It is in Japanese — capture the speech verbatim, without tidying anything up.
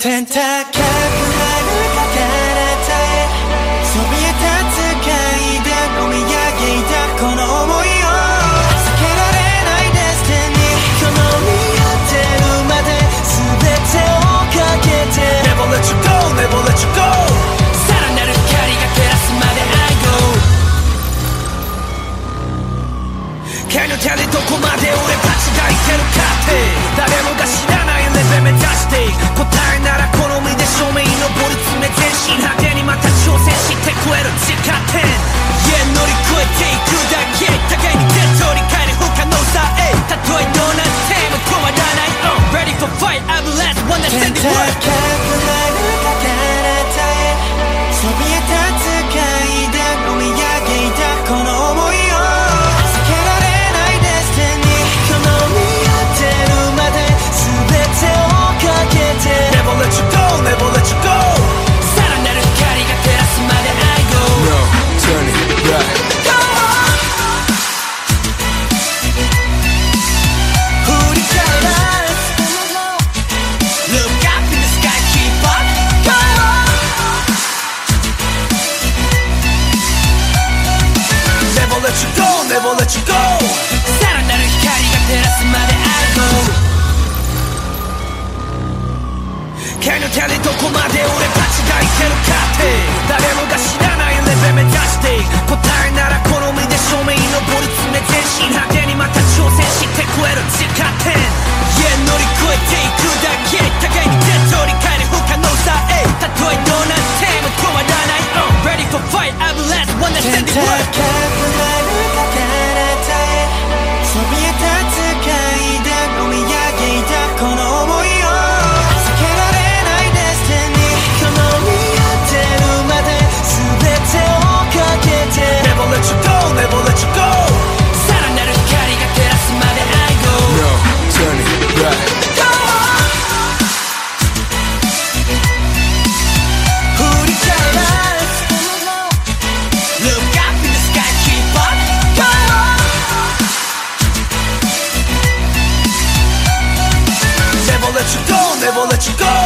天高くなるか体へそびえ立つ階段追い上げたこの想いを避けられないデスティニーこの見当てるまで全てをかけて Never let you go, never let you go さらなる光が照らすまで I go Can you tell it どこまで俺たちがいけるかって誰もが知らないレベル目指して答えなら好みで正面に登り詰め全身派手にまた挑戦して食える自家点 Yeah 乗り越えていくだけ互いに手取り変える不可能さへたとえどうなっても止まらない、uh, Ready for fight I'm the last one that stand the world 天高くなるか体へそびえ立つ階段追い上げたこの想いを避けられないデスティニーこの見当てるまで全てをかけて Never let you go, never let you go さらなる光が照らすまで I go No, turn it right Go on 振り返らず Look up in the sky, keep up Go on Never let you go, never let you go さらなる光が照らすまで I go Can you tell it どこまで俺たちがいけるかって誰もが知らないレベル目指して答えなら好みで正面に登り詰め全身派手にまた挑戦して食える自家点 Yeah 乗り越えていくだけ互いに手取り変える不可能さへたとえどうなっても止まらない、uh, Ready for fight I'm the last one that stand the world 天高くなるか体へそびえ立つ階段追い上げたこの想いを避けられないデスティニーこの見当てるまで全てをかけて Never let you go, never let you go さらなる光が照らすまで I go No, turn it right Go on 振り返らず Look up in the sky, keep up Go on Never let you go, never let you go